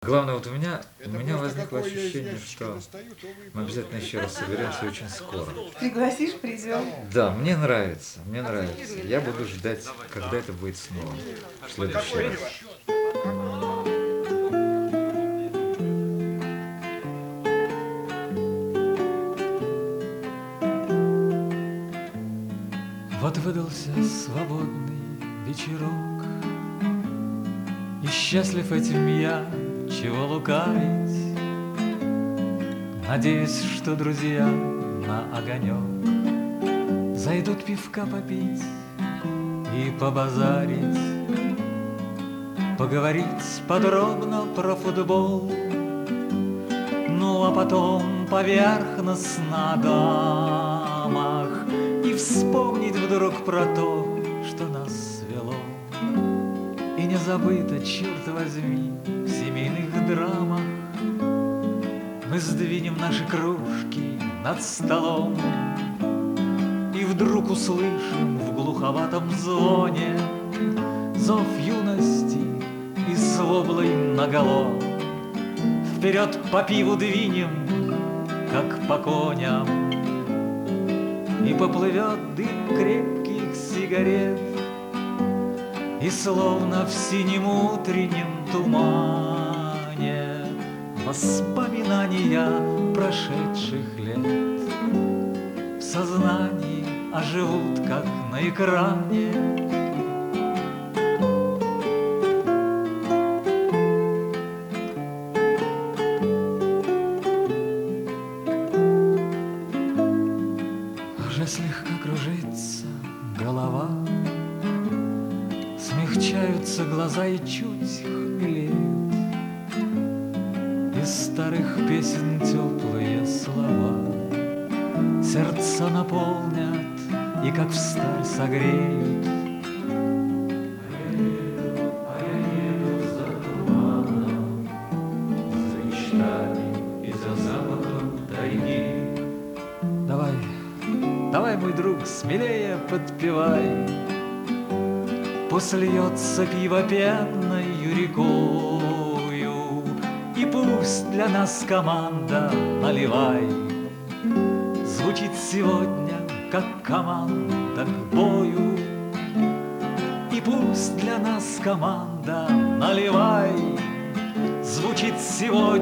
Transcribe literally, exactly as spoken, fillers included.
Главное, вот у меня, у Это меня просто возникло какое я из ощущение, ящичка что достаю, то вы мы обязательно еще раз соберемся очень скоро. Пригласишь, придем. Да, мне нравится, мне нравится. Я буду ждать, когда это будет снова. В следующий раз. Вот выдался свободный вечерок, и счастлив этим я, чего лукавить. Надеюсь, что друзья на огонек зайдут пивка попить и побазарить, поговорить подробно про футбол. Ну а потом поверхностно о дамах и вспомнить вдруг про то, что нас свело. И не забыто, черт возьми, в семейных драмах мы сдвинем наши кружки над столом и вдруг услышим в глуховатом звоне зов юности и с воблой наголо. Вперед по пиву двинем, как по коням, и поплывет дым крепких сигарет, и словно в синем утреннем тумане воспоминания прошедших лет в сознании оживут, как на экране. Уже слегка кружится голова, смягчаются глаза и чуть хмелеют. Из старых песен теплые слова сердца наполнят и как всталь согреют. А я еду за туманом, за мечтами и за запахом тайги. Давай, давай, мой друг, смелее подпевай. Пусть льется пиво пенною рекою, и пусть для нас команда наливай звучит сегодня, как команда к бою. И пусть для нас команда наливай звучит сегодня